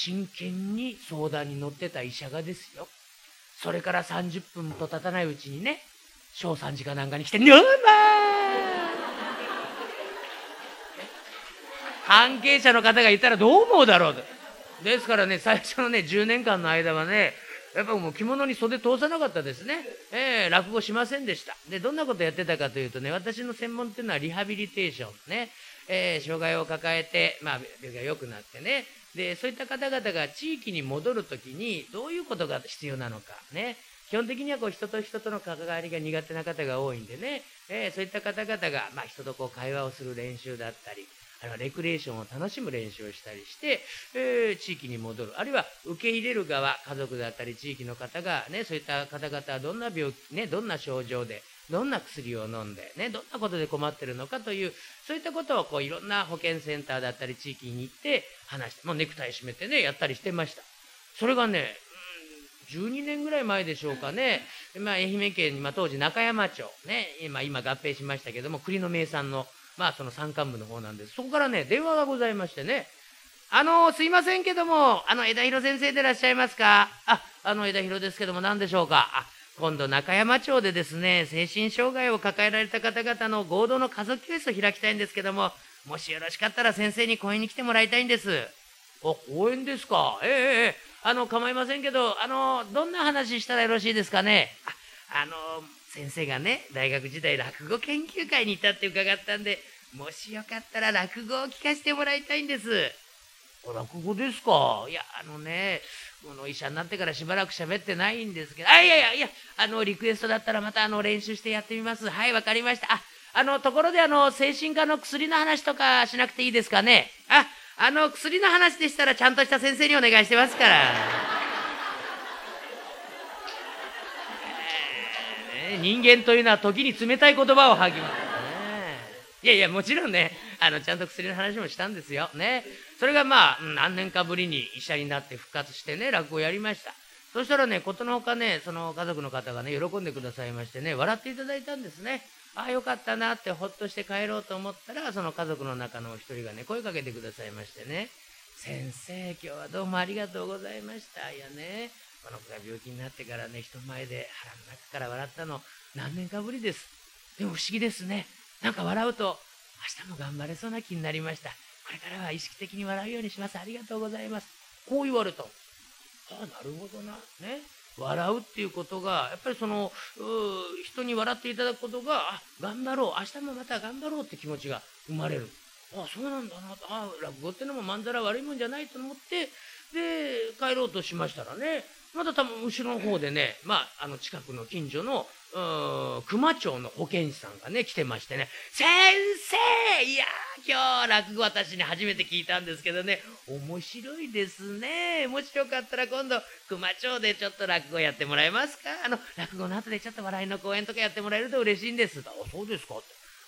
真剣に相談に乗ってた医者がですよ、それから30分と経たないうちにね、小3時かなんかに来て「ぬまー!」関係者の方がいたらどう思うだろうと。ですからね、最初のね10年間の間はね、やっぱもう着物に袖通さなかったですね。落語しませんでした。で、どんなことやってたかというとね、私の専門っていうのはリハビリテーションね、障害を抱えて、病気が良くなってね、でそういった方々が地域に戻るときにどういうことが必要なのかね。基本的にはこう人と人との関わりが苦手な方が多いんでね、そういった方々が、人とこう会話をする練習だったり、レクリエーションを楽しむ練習をしたりして、地域に戻る。あるいは受け入れる側、家族だったり地域の方がね、そういった方々はどんな病気、ね、どんな症状で、どんな薬を飲んで、ね、どんなことで困ってるのかという、そういったことをこういろんな保健センターだったり地域に行って話して、ネクタイ締めてね、やったりしてました。それがね、12年ぐらい前でしょうかね、愛媛県に、当時中山町、ね、今合併しましたけども、栗の名産の、その山間部の方なんです。そこからね、電話がございましてね、すいませんけども、枝広先生でいらっしゃいますか？枝広ですけども、何でしょうか？今度中山町でですね、精神障害を抱えられた方々の合同の家族教室を開きたいんですけども、もしよろしかったら先生に講演に来てもらいたいんです。講演ですか？構いませんけど、どんな話したらよろしいですかね？先生がね、大学時代落語研究会にいたって伺ったんで、もしよかったら落語を聞かせてもらいたいんです。落語ですか？いや、医者になってからしばらく喋ってないんですけど、リクエストだったらまた練習してやってみます。はい、わかりました。ところで精神科の薬の話とかしなくていいですかね？薬の話でしたらちゃんとした先生にお願いしてますから。人間というのは時に冷たい言葉を吐きます。いや、もちろんね、ちゃんと薬の話もしたんですよ。ね。それが何年かぶりに医者になって復活してね、落語をやりました。そしたらね、ことのほかね、その家族の方がね、喜んでくださいましてね、笑っていただいたんですね。よかったなってほっとして帰ろうと思ったら、その家族の中の一人がね、声かけてくださいましてね、先生、今日はどうもありがとうございました。いやね、この子が病気になってからね、人前で腹の中から笑ったの何年かぶりです。でも不思議ですね。なんか笑うと明日も頑張れそうな気になりました。これからは意識的に笑うようにします。ありがとうございます。こう言われた。なるほどな。ね。笑うっていうことが、やっぱり人に笑っていただくことが、頑張ろう。明日もまた頑張ろうって気持ちが生まれる。そうなんだな。落語ってのもまんざら悪いもんじゃないと思って、で、帰ろうとしましたらね、また多分後ろの方でね、近くの近所の熊町の保健師さんがね来てましてね、先生、いや今日落語私に初めて聞いたんですけどね、面白いですね。もしよかったら今度熊町でちょっと落語やってもらえますか？落語の後でちょっと笑いの講演とかやってもらえると嬉しいんです。そうですかって。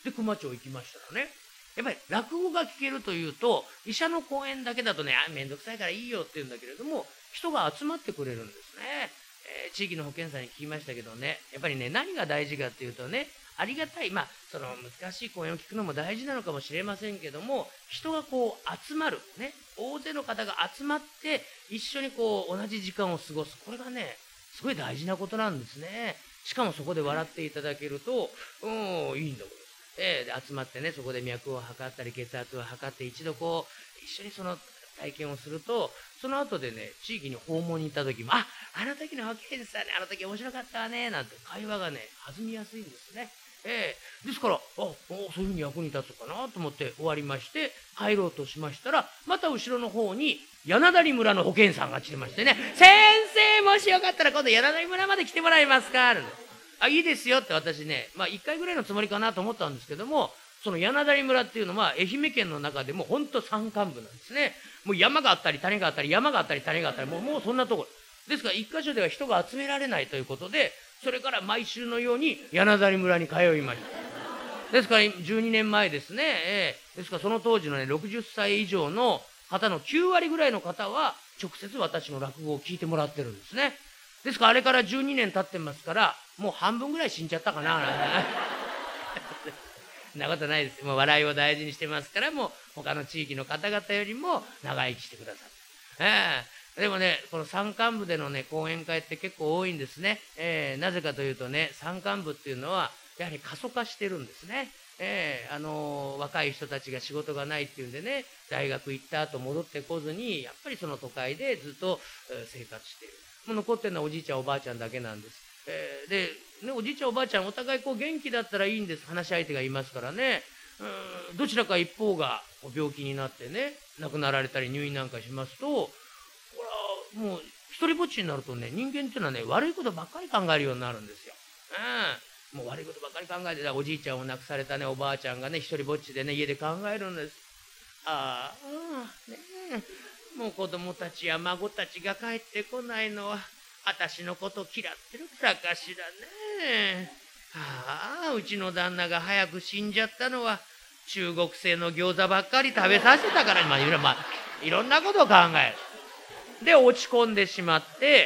で熊町行きましたらね、やっぱり落語が聞けるというと、医者の講演だけだとね、めんどくさいからいいよって言うんだけれども、人が集まってくれるんですね。地域の保健さんに聞きましたけどね、やっぱりね、何が大事かっていうとね、ありがたい、その難しい講演を聞くのも大事なのかもしれませんけども、人がこう集まる、ね、大勢の方が集まって一緒にこう同じ時間を過ごす、これがね、すごい大事なことなんですね。しかもそこで笑っていただけると、いいんだもん。で集まってね、そこで脈を測ったり血圧を測って一度こう一緒にその体験をすると、その後でね、地域に訪問に行った時も、あの時の保健師さんね、あの時面白かったわね、なんて会話がね、弾みやすいんですね。ですから、そういうふうに役に立つかなと思って終わりまして、帰ろうとしましたら、また後ろの方に柳谷村の保健師さんが来てましてね、先生、もしよかったら今度柳谷村まで来てもらえますか？いいですよって私ね、1回ぐらいのつもりかなと思ったんですけども、その柳谷村っていうのは愛媛県の中でもほんと山間部なんですね。もう山があったり谷があったり山があったり谷があったり、もうそんなところですから、一箇所では人が集められないということで、それから毎週のように柳谷村に通いました。ですから12年前ですね、ですからその当時のね60歳以上の方の9割ぐらいの方は直接私の落語を聞いてもらってるんですね。ですからあれから12年経ってますから、もう半分ぐらい死んじゃったかな。そんなことないです。もう笑いを大事にしてますから、もう他の地域の方々よりも長生きしてくださでもね、この山間部でのね、講演会って結構多いんですね。なぜかというとね、山間部っていうのは、やはり過疎化してるんですね。若い人たちが仕事がないっていうんでね、大学行った後戻ってこずに、やっぱりその都会でずっと生活している。もう残ってるのはおじいちゃんおばあちゃんだけなんです。で、ね、おじいちゃんおばあちゃんお互いこう元気だったらいいんです。話し相手がいますからね。どちらか一方が病気になってね、亡くなられたり入院なんかしますと、ほら、もう一人ぼっちになるとね、人間っていうのはね、悪いことばっかり考えるようになるんですよ。もう悪いことばっかり考えてたおじいちゃんを亡くされたね、おばあちゃんがね、一人ぼっちでね、家で考えるんです。ねえ、もう子供たちや孫たちが帰ってこないのは、私のこと嫌ってるからかしらね。うちの旦那が早く死んじゃったのは、中国製の餃子ばっかり食べさせたから、いろんなことを考える。で、落ち込んでしまって、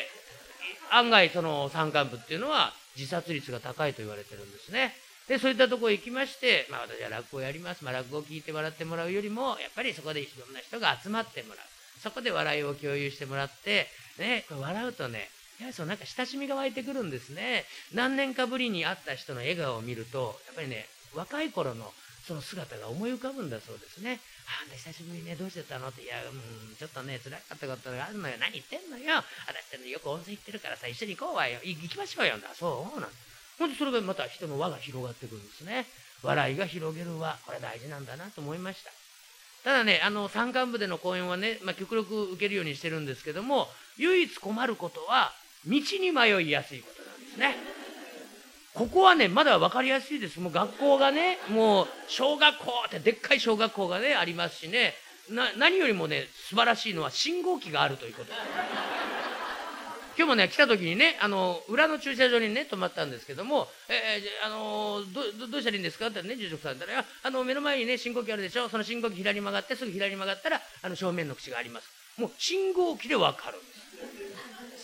案外その山間部っていうのは自殺率が高いと言われてるんですね。で、そういったところへ行きまして、私は落語をやります。落語を聞いて笑ってもらうよりも、やっぱりそこでいろんな人が集まってもらう。そこで笑いを共有してもらって、ね、笑うとね、やはりなんか親しみが湧いてくるんですね。何年かぶりに会った人の笑顔を見ると、やっぱりね、若い頃のその姿が思い浮かぶんだそうですね。あんた久しぶりにね、どうしてたのって、いや、ちょっとね、辛かったことがあるのよ。何言ってんのよ。私ってよく温泉行ってるからさ、一緒に行こうわよ。行きましょうよ。そうなんです。ほんとそれがまた人の輪が広がってくるんですね。笑いが広げる輪、これ大事なんだなと思いました。ただね、山間部での講演はね、極力受けるようにしてるんですけども、唯一困ることは、道に迷いやすいことなんですね。ここはね、まだ分かりやすいです。もう学校がね、もう小学校ってでっかい小学校がね、ありますしね、何よりもね、素晴らしいのは信号機があるということ。今日もね、来た時にね、裏の駐車場にね、泊まったんですけども、どうしたらいいんですかってね、住職さんだったら、目の前にね、信号機あるでしょ。その信号機左に曲がって、すぐ左に曲がったら、正面の口があります。もう信号機で分かるんです。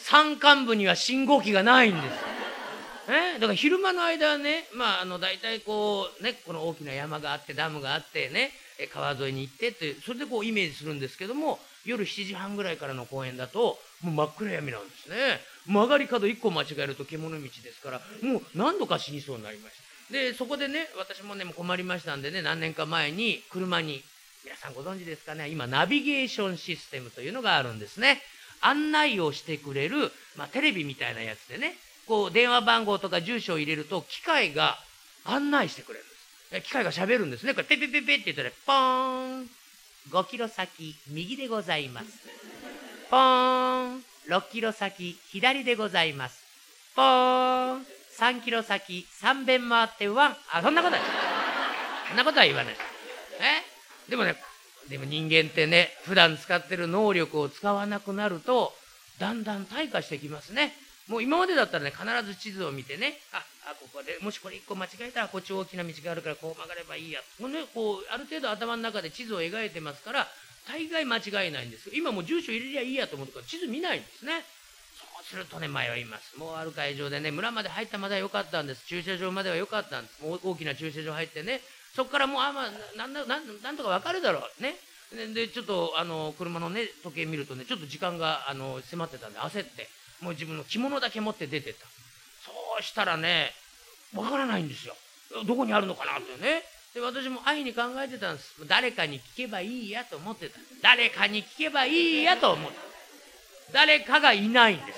山間部には信号機がないんです。だから昼間の間はね、大体こうね、この大きな山があってダムがあってね、川沿いに行ってってそれでこうイメージするんですけども、夜7時半ぐらいからの公園だともう真っ暗闇なんですね。曲がり角1個間違えると獣道ですから、もう何度か死にそうになりました。でそこでね、私もねもう困りましたんでね、何年か前に車に、皆さんご存知ですかね、今ナビゲーションシステムというのがあるんですね。案内をしてくれる、テレビみたいなやつでね、こう電話番号とか住所を入れると機械が案内してくれるんです。機械が喋るんですね。これペペペペって言ったら、ポーン5キロ先右でございます。ポーン6キロ先左でございます。ポーン3キロ先3遍回ってワン。そんなことはそんなことは言わない。でもね、人間ってね、普段使ってる能力を使わなくなるとだんだん退化してきますね。もう今までだったらね、必ず地図を見てね、ここでもしこれ1個間違えたらこっち大きな道があるからこう曲がればいいや、こうある程度頭の中で地図を描いてますから大概間違えないんですよ。今もう住所入れりゃいいやと思ってから地図見ないんですね。そうするとね、迷います。もうある会場でね、村まで入ったまでは良かったんです。駐車場までは良かったんです。もう大きな駐車場入ってね、そこからもうなんとか分かるだろうね。でちょっと車のね時計見るとね、ちょっと時間が迫ってたんで焦って、もう自分の着物だけ持って出てった。そうしたらね、わからないんですよ。どこにあるのかなってね。で私も安易に考えてたんです。誰かに聞けばいいやと思ってた。誰かに聞けばいいやと思ってた。誰かがいないんです。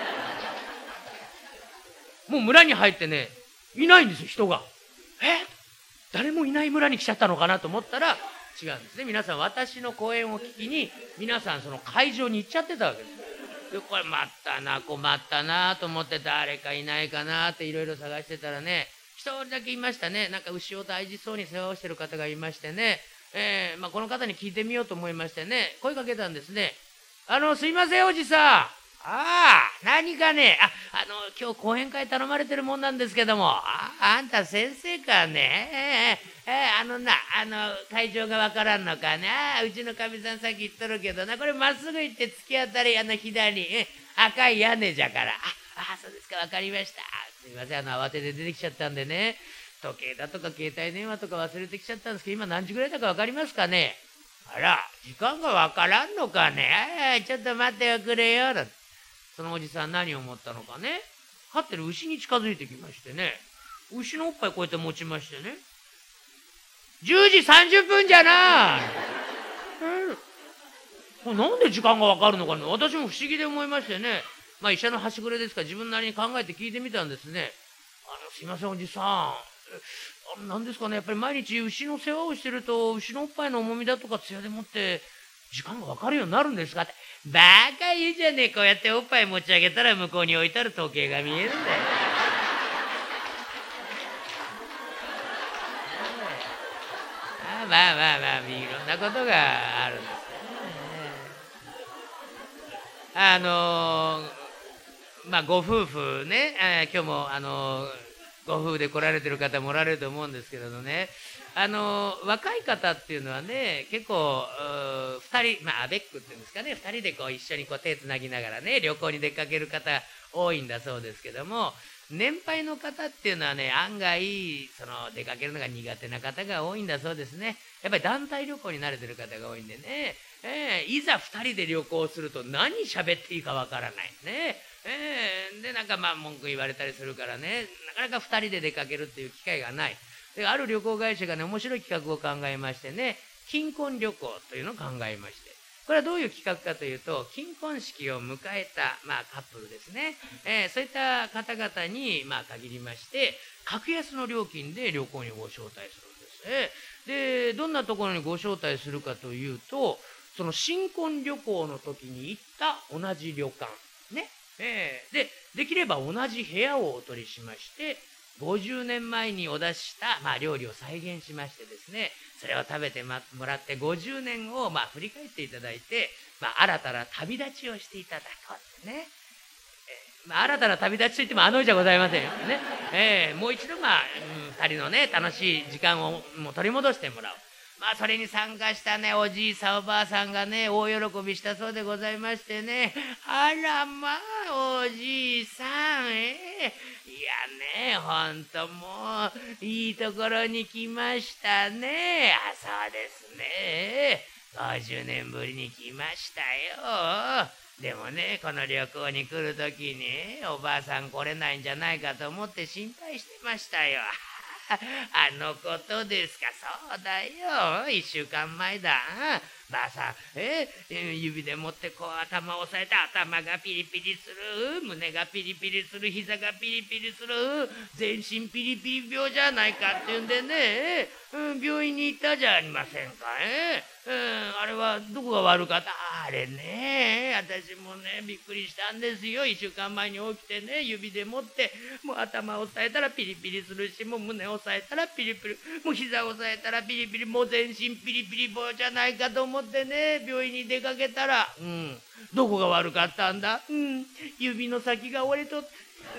もう村に入ってね、いないんですよ、人が。誰もいない村に来ちゃったのかなと思ったら違うんですね。皆さん私の講演を聞きに皆さんその会場に行っちゃってたわけです。でこれ困ったなと思って、誰かいないかなっていろいろ探してたらね、一人だけいましたね。なんか牛を大事そうに世話をしてる方がいましてね、この方に聞いてみようと思いましてね、声かけたんですね。すいませんおじさん、何かね、今日講演会頼まれてるもんなんですけども、あんた先生かね、会場がわからんのかな、うちのかみさんさっき言っとるけどな、これまっすぐ行って突き当たり左、赤い屋根じゃから。そうですか、わかりました。すいません、慌てて出てきちゃったんでね、時計だとか携帯電話とか忘れてきちゃったんですけど、今何時ぐらいだかわかりますかね。 あら、時間がわからんのかね。ちょっと待っておくれよ。そのおじさん何を思ったのかね。飼ってる牛に近づいてきましてね。牛のおっぱいこうやって持ちましてね。10時30分じゃな。なんで時間がわかるのかね。私も不思議で思いましてね。まあ医者の端くれですから自分なりに考えて聞いてみたんですね。すいませんおじさん。何ですかね、やっぱり毎日牛の世話をしてると牛のおっぱいの重みだとかツヤでもって時間がわかるようになるんですかって。バカ言うじゃねえ。こうやっておっぱい持ち上げたら向こうに置いてある時計が見えるんだよ。まあまあまあいろんなことがあるんですよね。まあご夫婦ね、今日もご夫婦で来られてる方もおられると思うんですけれどね、若い方っていうのはね、結構2人、まあアベックっていうんですかね、2人でこう一緒にこう手つなぎながらね旅行に出かける方多いんだそうですけども、年配の方っていうのはね、案外その出かけるのが苦手な方が多いんだそうですね。やっぱり団体旅行に慣れてる方が多いんでね、いざ2人で旅行すると何喋っていいかわからないね。でなんかまあ文句言われたりするからね、なかなか2人で出かけるっていう機会がない。である旅行会社がね、面白い企画を考えましてね、金婚旅行というのを考えまして、これはどういう企画かというと、金婚式を迎えた、まあ、カップルですね、そういった方々に、まあ、限りまして格安の料金で旅行にご招待するんです。でどんなところにご招待するかというと、その新婚旅行の時に行った同じ旅館ね、できれば同じ部屋をお取りしまして、50年前にお出しした、まあ、料理を再現しましてですね、それを食べてもらって50年をまあ振り返っていただいて、まあ、新たな旅立ちをしていただこうってね。まあ、新たな旅立ちといってもあの世じゃございませんよね。もう一度まあ、2人のね楽しい時間をもう取り戻してもらう。まあそれに参加したねおじいさんおばあさんがね大喜びしたそうでございましてね、あらまあおじいさん、いやね、ほんともういいところに来ましたね。そうですね、50年ぶりに来ましたよ。でもね、この旅行に来るときにおばあさん来れないんじゃないかと思って心配してましたよ。あのことですか。そうだよ、1週間前だ。ばあさん、指でもってこう頭を押さえて、頭がピリピリする、胸がピリピリする、膝がピリピリする、全身ピリピリ病じゃないかっていうんでね、病院に行ったじゃありませんか。あれはどこが悪かった。あれね、私もねびっくりしたんですよ。1週間前に起きてね、指でもってもう頭を押さえたらピリピリするし、もう胸を押さえたらピリピリ、もう膝を押さえたらピリピリ、もう全身ピリピリ棒じゃないかと思ってね病院に出かけたら、どこが悪かったんだ。指の先が折れとって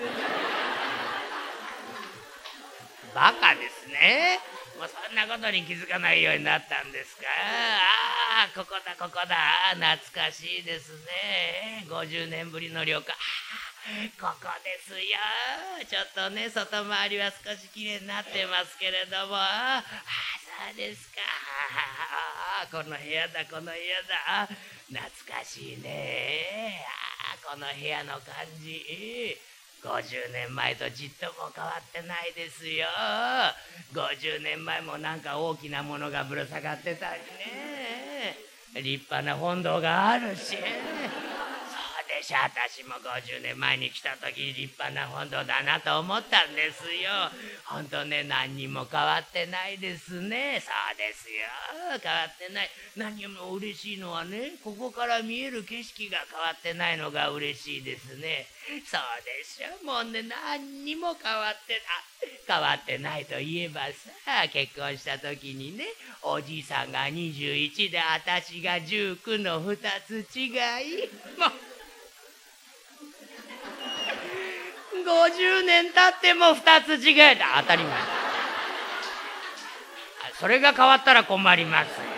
バカですね。もうそんなことに気づかないようになったんですか。ここだここだ、懐かしいですね。50年ぶりの旅館、ここですよ。ちょっとね外回りは少しきれいになってますけれども、そうですか。この部屋だこの部屋だ、懐かしいね。この部屋の感じ、50年前とちっとも変わってないですよ。50年前もなんか大きなものがぶら下がってたりね、立派な本堂があるし、そうでしょ。私も50年前に来た時立派な本堂だなと思ったんですよ。ほんとね、何にも変わってないですね。そうですよ、変わってない。何よりも嬉しいのはね、ここから見える景色が変わってないのが嬉しいですね。そうでしょ。もうね、何にも変わってないといえばさ、結婚した時にね、おじいさんが21で私が19の2つ違い。もう50年経っても2つ違いだ。当たり前。それが変わったら困りますよ。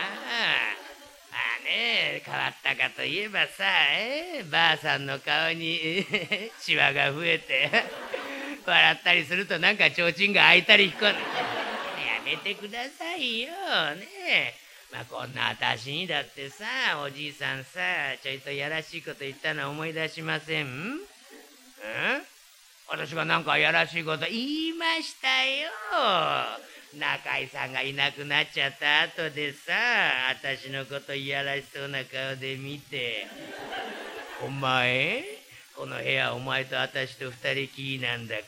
変わったかといえばさ、ばあさんの顔にシワが増えて笑ったりするとなんか提灯が開いたり引っ込んでやめてくださいよね。 まあこんな私にだってさ、おじいさんさ、ちょいとやらしいこと言ったの思い出しません？私がなんかやらしいこと言いましたよ。中井さんがいなくなっちゃった後でさ、私のこといやらしそうな顔で見て、お前、この部屋お前と私と二人きりなんだから、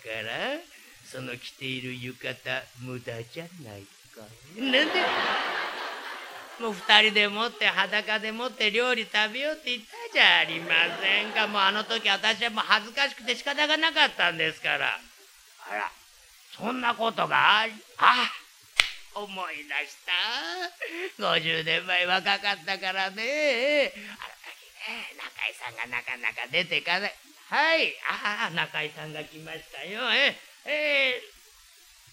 その着ている浴衣無駄じゃないか。なんでもう二人でもって裸でもって料理食べようって言ったじゃありませんか。もうあの時私はもう恥ずかしくて仕方がなかったんですから。あら、そんなことが思い出した。50年前若かったからね。あの時ね、中井さんがなかなか出てかない。はい、中井さんが来ましたよ。